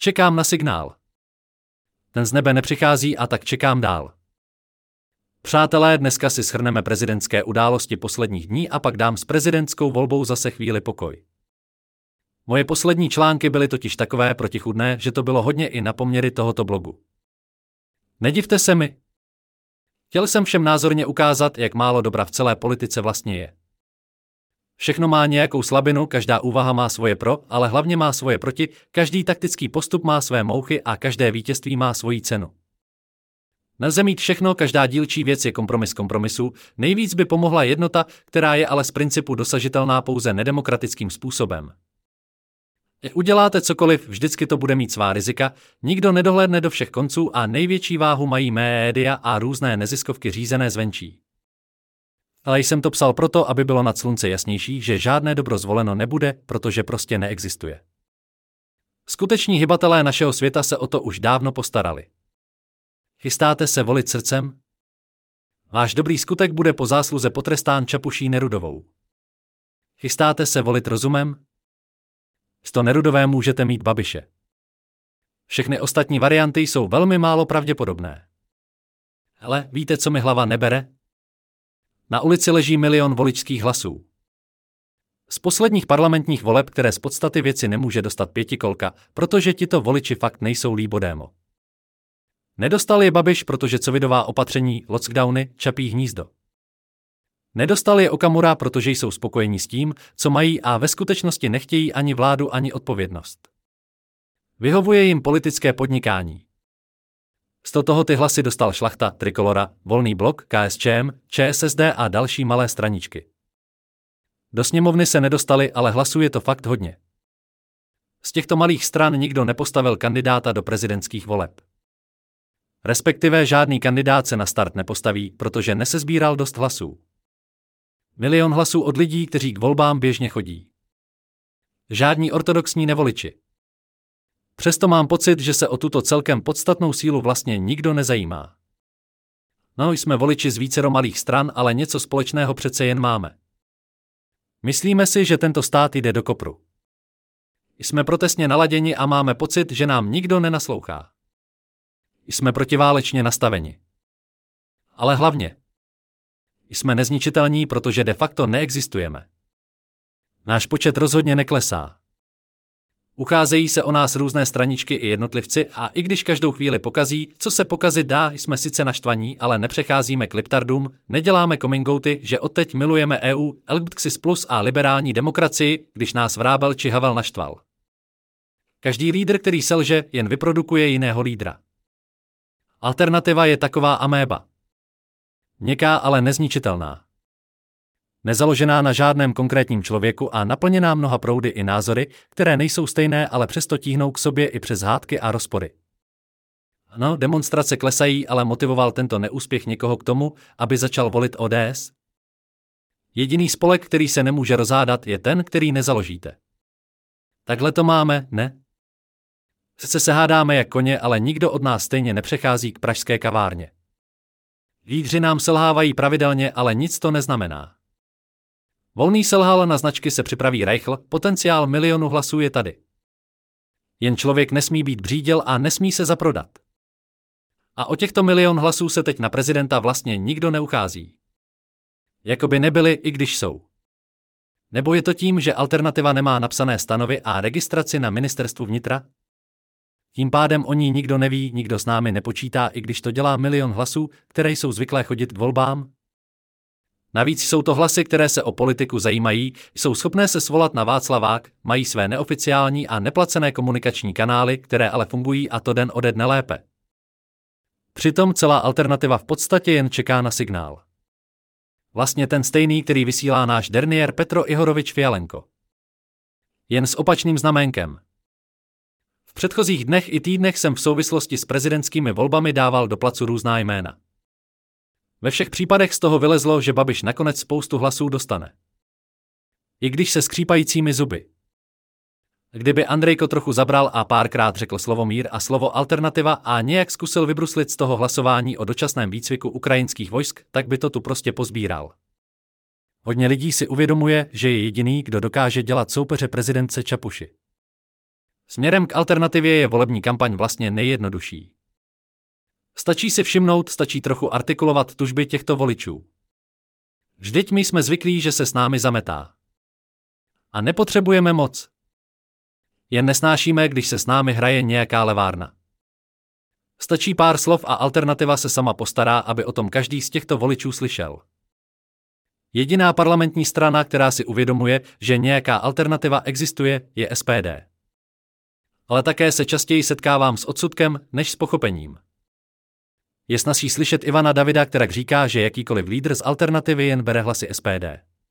Čekám na signál. Ten z nebe nepřichází a tak čekám dál. Přátelé, dneska si shrneme prezidentské události posledních dní a pak dám s prezidentskou volbou zase chvíli pokoj. Moje poslední články byly totiž takové protichůdné, že to bylo hodně i na poměry tohoto blogu. Nedivte se mi. Chtěl jsem všem názorně ukázat, jak málo dobra v celé politice vlastně je. Všechno má nějakou slabinu, každá úvaha má svoje pro, ale hlavně má svoje proti, každý taktický postup má své mouchy a každé vítězství má svoji cenu. Nelze mít všechno, každá dílčí věc je kompromis kompromisu, nejvíc by pomohla jednota, která je ale z principu dosažitelná pouze nedemokratickým způsobem. Uděláte cokoliv, vždycky to bude mít svá rizika, nikdo nedohlédne do všech konců a největší váhu mají média a různé neziskovky řízené zvenčí. Ale jsem to psal proto, aby bylo nad slunce jasnější, že žádné dobro zvoleno nebude, protože prostě neexistuje. Skuteční hybatelé našeho světa se o to už dávno postarali. Chystáte se volit srdcem? Váš dobrý skutek bude po zásluze potrestán Čapuší Nerudovou. Chystáte se volit rozumem? Sto Nerudové můžete mít Babiše. Všechny ostatní varianty jsou velmi málo pravděpodobné. Ale víte, co mi hlava nebere? Na ulici leží 1 000 000 voličských hlasů. Z posledních parlamentních voleb, které z podstaty věci nemůže dostat pětikolka, protože tito voliči fakt nejsou líbodémo. Nedostal je Babiš, protože covidová opatření, lockdowny, Čapí hnízdo. Nedostal je Okamura, protože jsou spokojení s tím, co mají a ve skutečnosti nechtějí ani vládu, ani odpovědnost. Vyhovuje jim politické podnikání. Z toho ty hlasy dostal Šlachta, Trikolora, Volný blok, KSČM, ČSSD a další malé straničky. Do sněmovny se nedostali, ale hlasuje to fakt hodně. Z těchto malých stran nikdo nepostavil kandidáta do prezidentských voleb. Respektive žádný kandidát se na start nepostaví, protože nesesbíral dost hlasů. 1 000 000 hlasů od lidí, kteří k volbám běžně chodí. Žádní ortodoxní nevoliči. Přesto mám pocit, že se o tuto celkem podstatnou sílu vlastně nikdo nezajímá. No, jsme voliči z vícero malých stran, ale něco společného přece jen máme. Myslíme si, že tento stát jde do kopru. Jsme protestně naladěni a máme pocit, že nám nikdo nenaslouchá. Jsme protiválečně nastaveni. Ale hlavně jsme nezničitelní, protože de facto neexistujeme. Náš počet rozhodně neklesá. Ucházejí se o nás různé straničky i jednotlivci a i když každou chvíli pokazí, co se pokazit dá, jsme sice naštvaní, ale nepřecházíme k liptardům, neděláme coming outy, že odteď milujeme EU, LGBTQIS plus a liberální demokracii, když nás Vrábel či Havel naštval. Každý lídr, který selže, jen vyprodukuje jiného lídra. Alternativa je taková améba. Měkká, ale nezničitelná. Nezaložená na žádném konkrétním člověku a naplněná mnoha proudy i názory, které nejsou stejné, ale přesto tíhnou k sobě i přes hádky a rozpory. Ano, demonstrace klesají, ale motivoval tento neúspěch někoho k tomu, aby začal volit ODS? Jediný spolek, který se nemůže rozhádat, je ten, který nezaložíte. Takhle to máme, ne? Sice se hádáme jak koně, ale nikdo od nás stejně nepřechází k pražské kavárně. Lídři nám selhávají pravidelně, ale nic to neznamená. Volný selhal, na značky se připraví Reichl, potenciál 1 000 000 hlasů je tady. Jen člověk nesmí být bříděl a nesmí se zaprodat. A o těchto 1 000 000 hlasů se teď na prezidenta vlastně nikdo neuchází. Jakoby nebyli, i když jsou. Nebo je to tím, že alternativa nemá napsané stanovy a registraci na ministerstvu vnitra? Tím pádem o ní nikdo neví, nikdo s námi nepočítá, i když to dělá 1 000 000 hlasů, které jsou zvyklé chodit k volbám? Navíc jsou to hlasy, které se o politiku zajímají, jsou schopné se svolat na Václavák, mají své neoficiální a neplacené komunikační kanály, které ale fungují a to den ode dne lépe. Přitom celá alternativa v podstatě jen čeká na signál. Vlastně ten stejný, který vysílá náš derniér Petro Ihorovič Fialenko. Jen s opačným znaménkem. V předchozích dnech i týdnech jsem v souvislosti s prezidentskými volbami dával do placu různá jména. Ve všech případech z toho vylezlo, že Babiš nakonec spoustu hlasů dostane. I když se skřípajícími zuby. Kdyby Andrejko trochu zabral a párkrát řekl slovo mír a slovo alternativa a nějak zkusil vybruslit z toho hlasování o dočasném výcviku ukrajinských vojsk, tak by to tu prostě pozbíral. Hodně lidí si uvědomuje, že je jediný, kdo dokáže dělat soupeře prezidentce Čapuši. Směrem k alternativě je volební kampaň vlastně nejjednodušší. Stačí si všimnout, stačí trochu artikulovat tužby těchto voličů. Vždyť my jsme zvyklí, že se s námi zametá. A nepotřebujeme moc. Jen nesnášíme, když se s námi hraje nějaká levárna. Stačí pár slov a alternativa se sama postará, aby o tom každý z těchto voličů slyšel. Jediná parlamentní strana, která si uvědomuje, že nějaká alternativa existuje, je SPD. Ale také se častěji setkávám s odsudkem, než s pochopením. Je snazší slyšet Ivana Davida, který říká, že jakýkoliv lídr z alternativy jen bere hlasy SPD.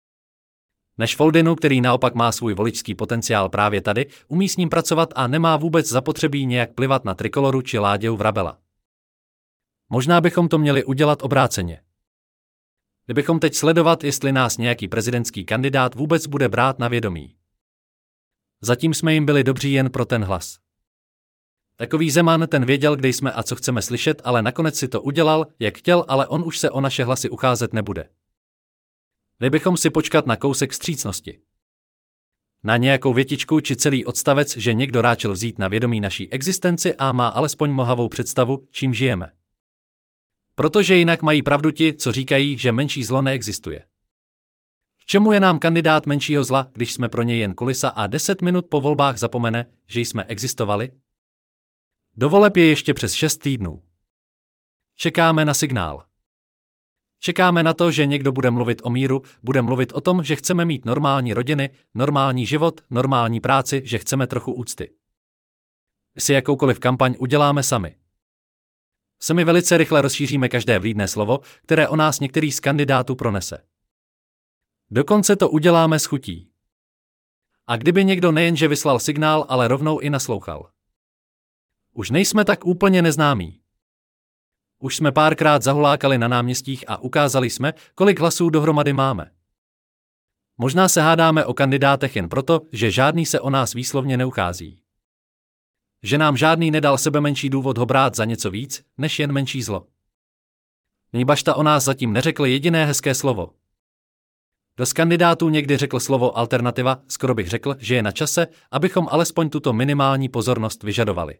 Než Foldinu, který naopak má svůj voličský potenciál právě tady, umí s ním pracovat a nemá vůbec zapotřebí nějak plivat na Trikoloru či Láďu Vrabela. Možná bychom to měli udělat obráceně. Kdybychom teď sledovat, jestli nás nějaký prezidentský kandidát vůbec bude brát na vědomí. Zatím jsme jim byli dobří jen pro ten hlas. Takový Zeman, ten věděl, kde jsme a co chceme slyšet, ale nakonec si to udělal, jak chtěl, ale on už se o naše hlasy ucházet nebude. Kdybychom si počkat na kousek vstřícnosti. Na nějakou větičku či celý odstavec, že někdo ráčil vzít na vědomí naší existenci a má alespoň mohavou představu, čím žijeme. Protože jinak mají pravdu ti, co říkají, že menší zlo neexistuje. K čemu je nám kandidát menšího zla, když jsme pro něj jen kulisa a 10 minut po volbách zapomene, že jsme existovali? Do voleb je ještě přes 6 týdnů. Čekáme na signál. Čekáme na to, že někdo bude mluvit o míru, bude mluvit o tom, že chceme mít normální rodiny, normální život, normální práci, že chceme trochu úcty. Si jakoukoliv kampaň uděláme sami. Sami velice rychle rozšíříme každé vlídné slovo, které o nás některý z kandidátů pronese. Dokonce to uděláme s chutí. A kdyby někdo nejenže vyslal signál, ale rovnou i naslouchal. Už nejsme tak úplně neznámí. Už jsme párkrát zahulákali na náměstích a ukázali jsme, kolik hlasů dohromady máme. Možná se hádáme o kandidátech jen proto, že žádný se o nás výslovně neuchází. Že nám žádný nedal sebemenší důvod ho brát za něco víc, než jen menší zlo. Ní Bašta o nás zatím neřekl jediné hezké slovo. Kdo z kandidátů někdy řekl slovo alternativa, skoro bych řekl, že je na čase, abychom alespoň tuto minimální pozornost vyžadovali.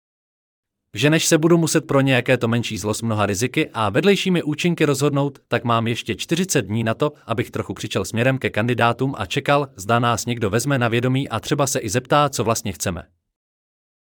Že než se budu muset pro nějaké to menší zlo s mnoha riziky a vedlejšími účinky rozhodnout, tak mám ještě 40 dní na to, abych trochu křičel směrem ke kandidátům a čekal, zda nás někdo vezme na vědomí a třeba se i zeptá, co vlastně chceme.